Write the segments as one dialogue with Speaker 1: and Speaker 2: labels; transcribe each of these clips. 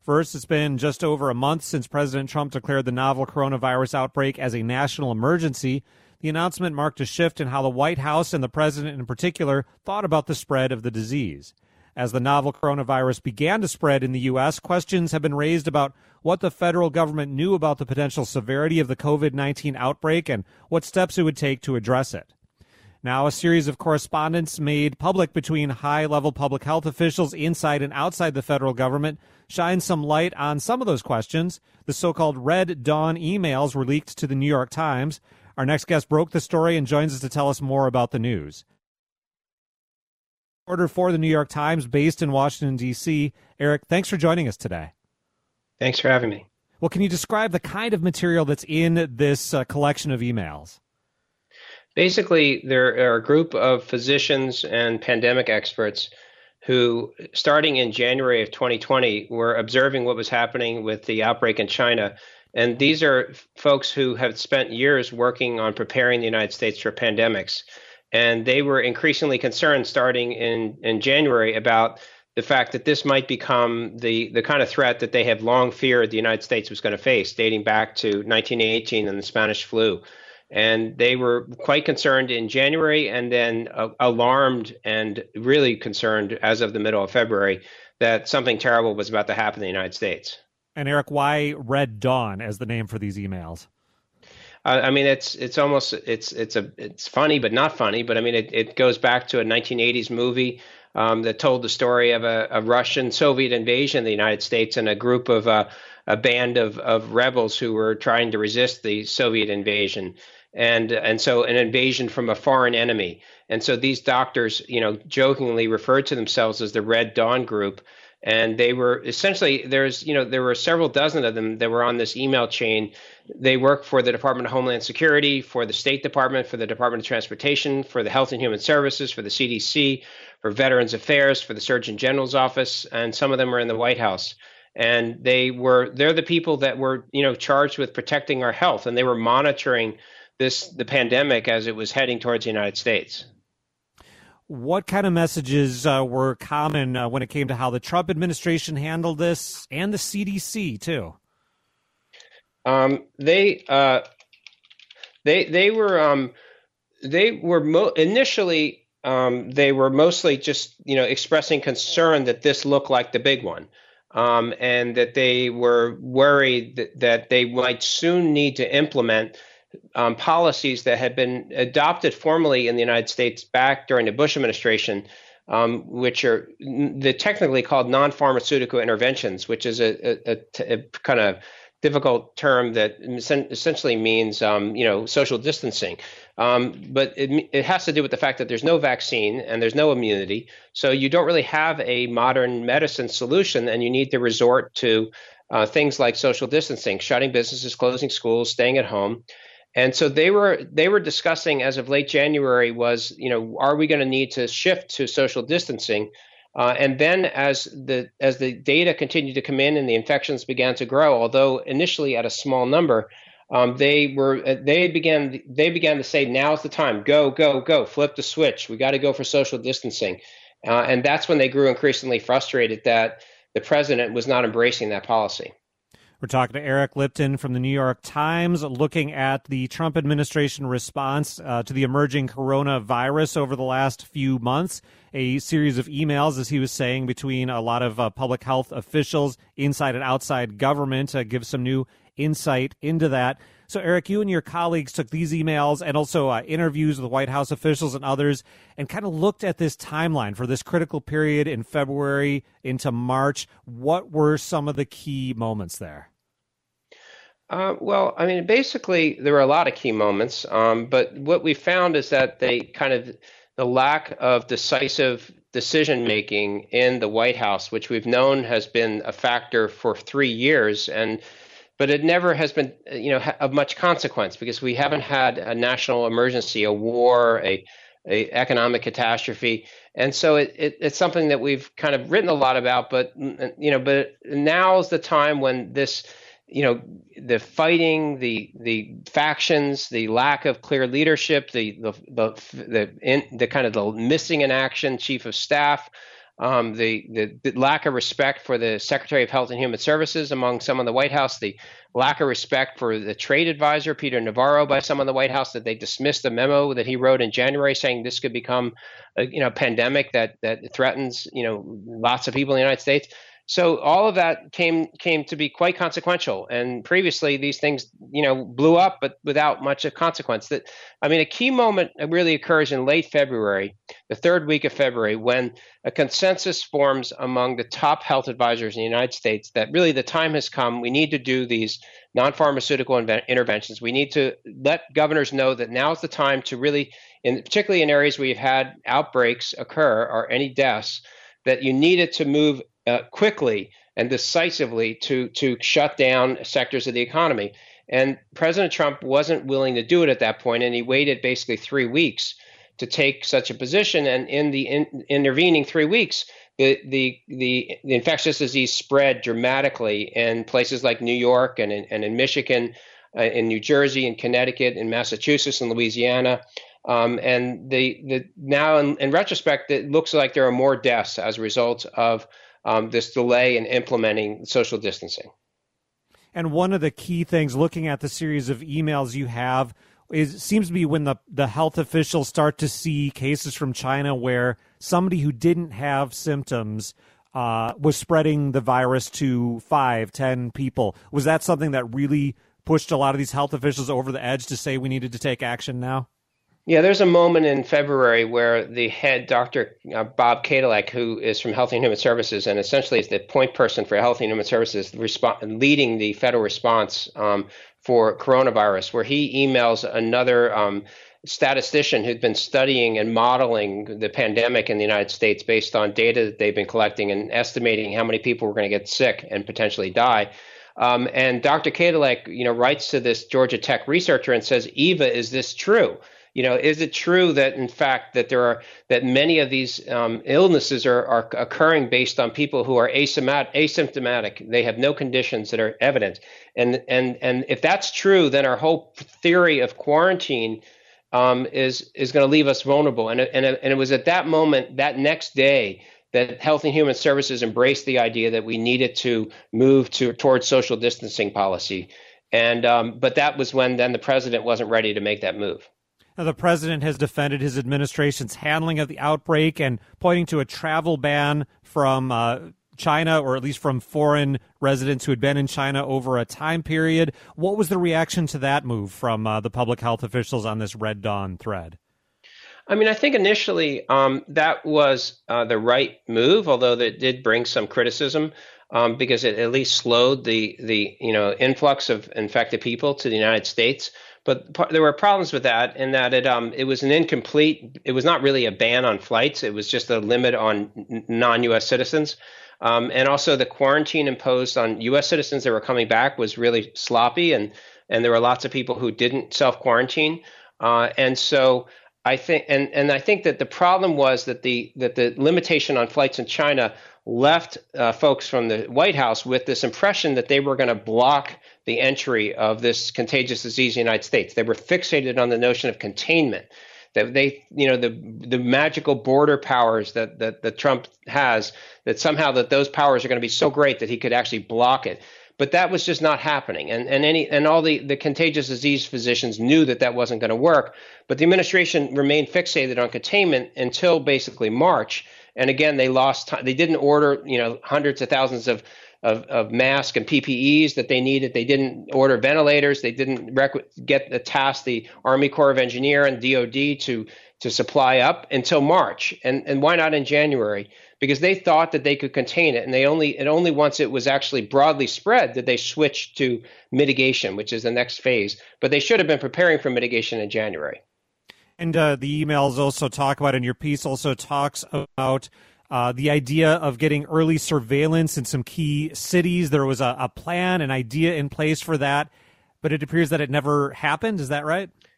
Speaker 1: First, it's been just over a month since President Trump declared the novel coronavirus outbreak as a national emergency. The announcement marked a shift in how the White House and the president in particular thought about the spread of the disease. As the novel coronavirus began to spread in the U.S., questions have been raised about what the federal government knew about the potential severity of the COVID-19 outbreak and what steps it would take to address it. Now, a series of correspondence made public between high-level public health officials inside and outside the federal government shines some light on some of those questions. The so-called Red Dawn emails were leaked to the New York Times. Our next guest broke the story and joins us to tell us more about the news. Reporter for the New York Times based in Washington, D.C. Eric, thanks for joining us today.
Speaker 2: Thanks for having me.
Speaker 1: Well, can you describe the kind of material that's in this collection of emails?
Speaker 2: Basically, there are a group of physicians and pandemic experts who, starting in January of 2020, were observing what was happening with the outbreak in China. And these are folks who have spent years working on preparing the United States for pandemics. And they were increasingly concerned starting in January about the fact that this might become the kind of threat that they have long feared the United States was going to face, dating back to 1918 and the Spanish flu. And they were quite concerned in January and then alarmed and really concerned as of the middle of February that something terrible was about to happen in the United States.
Speaker 1: And Eric, why Red Dawn as the name for these emails?
Speaker 2: I mean, it's funny, but not funny. But I mean, it goes back to a 1980s movie that told the story of a Russian Soviet invasion of the United States and a group of a band of rebels who were trying to resist the Soviet invasion. And so an invasion from a foreign enemy. And so these doctors, jokingly referred to themselves as the Red Dawn Group. And they were essentially, there were several dozen of them that were on this email chain. They work for the Department of Homeland Security, for the State Department, for the Department of Transportation, for the Health and Human Services, for the CDC, for Veterans Affairs, for the Surgeon General's office, and some of them are in the White House. And they're the people that were, charged with protecting our health, and they were monitoring the pandemic as it was heading towards the United States.
Speaker 1: What kind of messages were common when it came to how the Trump administration handled this and the CDC too?
Speaker 2: Initially they were mostly just expressing concern that this looked like the big one, and that they were worried that they might soon need to implement policies that had been adopted formally in the United States back during the Bush administration, which are technically called non-pharmaceutical interventions, which is a kind of difficult term that essentially means, social distancing. But it has to do with the fact that there's no vaccine and there's no immunity. So you don't really have a modern medicine solution, and you need to resort to things like social distancing, shutting businesses, closing schools, staying at home. And so they were discussing as of late January was, are we going to need to shift to social distancing? And then as the data continued to come in and the infections began to grow, although initially at a small number, they began to say, now's the time, go, flip the switch. We got to go for social distancing. And that's when they grew increasingly frustrated that the president was not embracing that policy.
Speaker 1: We're talking to Eric Lipton from the New York Times, looking at the Trump administration response to the emerging coronavirus over the last few months. A series of emails, as he was saying, between a lot of public health officials inside and outside government give some new insight into that. So, Eric, you and your colleagues took these emails and also interviews with White House officials and others and kind of looked at this timeline for this critical period in February into March. What were some of the key moments there?
Speaker 2: Well, I mean, basically, there were a lot of key moments, but what we found is that the lack of decisive decision making in the White House, which we've known has been a factor for 3 years, but it never has been, of much consequence because we haven't had a national emergency, a war, a economic catastrophe, and so it's something that we've kind of written a lot about. But but now's the time when this. The fighting, the factions, the lack of clear leadership, the kind of the missing in action chief of staff, the lack of respect for the Secretary of Health and Human Services among some in the White House, the lack of respect for the trade advisor, Peter Navarro, by some in the White House, that they dismissed the memo that he wrote in January saying this could become a pandemic that threatens lots of people in the United States. So all of that came to be quite consequential. And previously, these things, blew up, but without much of consequence. A key moment really occurs in late February, the third week of February, when a consensus forms among the top health advisors in the United States that really the time has come. We need to do these non-pharmaceutical interventions. We need to let governors know that now is the time to really, particularly in areas where you've had outbreaks occur or any deaths, that you needed to move quickly and decisively to shut down sectors of the economy. And President Trump wasn't willing to do it at that point, and he waited basically 3 weeks to take such a position. And in the intervening 3 weeks, the infectious disease spread dramatically in places like New York and in Michigan, in New Jersey, in Connecticut, in Massachusetts, and Louisiana. And now in retrospect, it looks like there are more deaths as a result of this delay in implementing social distancing.
Speaker 1: And one of the key things, looking at the series of emails you have, seems to be when the health officials start to see cases from China where somebody who didn't have symptoms was spreading the virus to 5-10 people. Was that something that really pushed a lot of these health officials over the edge to say we needed to take action now?
Speaker 2: Yeah, there's a moment in February where the head, Dr. Bob Kadlec, who is from Health and Human Services and essentially is the point person for Health and Human Services, leading the federal response for coronavirus, where he emails another statistician who'd been studying and modeling the pandemic in the United States based on data that they've been collecting and estimating how many people were going to get sick and potentially die. And Dr. Kadlec, writes to this Georgia Tech researcher and says, Eva, is this true? Is it true that, in fact, that many of these illnesses are occurring based on people who are asymptomatic? They have no conditions that are evident. And if that's true, then our whole theory of quarantine is going to leave us vulnerable. And it was at that moment, that next day, that Health and Human Services embraced the idea that we needed to move towards social distancing policy. And but that was when then the president wasn't ready to make that move.
Speaker 1: Now, the president has defended his administration's handling of the outbreak and pointing to a travel ban from China, or at least from foreign residents who had been in China over a time period. What was the reaction to that move from the public health officials on this Red Dawn thread?
Speaker 2: I think initially that was the right move, although that did bring some criticism because it at least slowed the influx of infected people to the United States. But there were problems with that in that it was an incomplete. It was not really a ban on flights. It was just a limit on non-U.S. citizens. And also the quarantine imposed on U.S. citizens that were coming back was really sloppy. And there were lots of people who didn't self-quarantine. And so I think I think that the problem was that the limitation on flights in China left folks from the White House with this impression that they were going to block the entry of this contagious disease in the United States. They were fixated on the notion of containment, that they, the magical border powers that Trump has, that somehow that those powers are going to be so great that he could actually block it. But that was just not happening. And all the contagious disease physicians knew that wasn't going to work. But the administration remained fixated on containment until basically March. And again, they lost time. They didn't order, hundreds of thousands of masks and PPEs that they needed. They didn't order ventilators. They didn't get the task, the Army Corps of Engineer and DOD to supply up until March. And why not in January? Because they thought that they could contain it. And only once it was actually broadly spread did they switch to mitigation, which is the next phase. But they should have been preparing for mitigation in January. And
Speaker 1: the emails also talk about, and your piece also talks about the idea of getting early surveillance in some key cities. There was a plan, an idea in place for that, but it appears that it never happened. Is that right?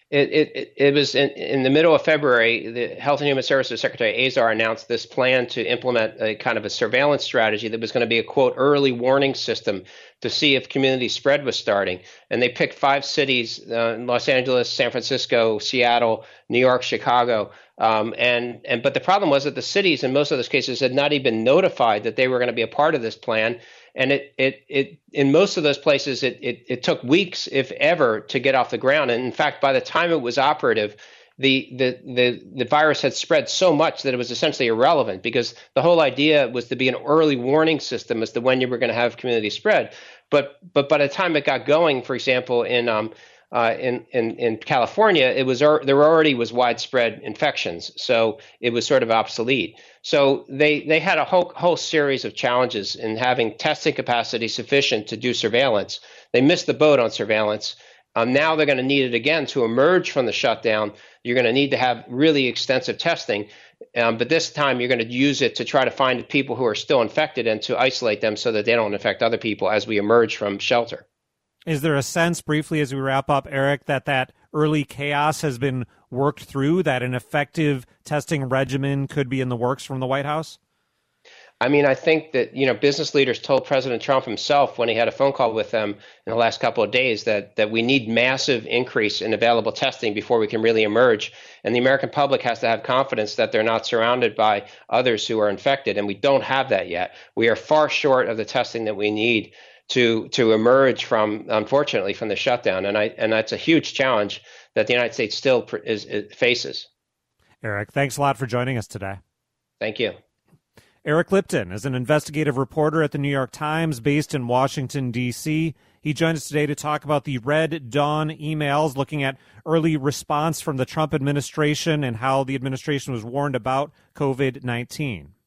Speaker 2: It was in the middle of February. The Health and Human Services Secretary Azar announced this plan to implement a kind of a surveillance strategy that was going to be a quote early warning system to see if community spread was starting. And they picked 5 cities: Los Angeles, San Francisco, Seattle, New York, Chicago. But the problem was that the cities in most of those cases had not even been notified that they were going to be a part of this plan. And it in most of those places, it took weeks, if ever, to get off the ground. And in fact, by the time it was operative, the virus had spread so much that it was essentially irrelevant, because the whole idea was to be an early warning system as to when you were going to have community spread. But by the time it got going, for example, in California, there already was widespread infections, so it was sort of obsolete. So they had a whole series of challenges in having testing capacity sufficient to do surveillance. They missed the boat on surveillance. Now they're going to need it again to emerge from the shutdown. You're going to need to have really extensive testing, but this time you're going to use it to try to find people who are still infected and to isolate them so that they don't infect other people as we emerge from shelter.
Speaker 1: Is there a sense, briefly as we wrap up, Eric, that early chaos has been worked through, that an effective testing regimen could be in the works from the White House?
Speaker 2: I mean, I think that, business leaders told President Trump himself when he had a phone call with them in the last couple of days that we need massive increase in available testing before we can really emerge. And the American public has to have confidence that they're not surrounded by others who are infected. And we don't have that yet. We are far short of the testing that we need to emerge from, unfortunately, from the shutdown. And that's a huge challenge that the United States still faces.
Speaker 1: Eric, thanks a lot for joining us today.
Speaker 2: Thank you.
Speaker 1: Eric Lipton is an investigative reporter at the New York Times based in Washington, D.C. He joined us today to talk about the Red Dawn emails, looking at early response from the Trump administration and how the administration was warned about COVID-19.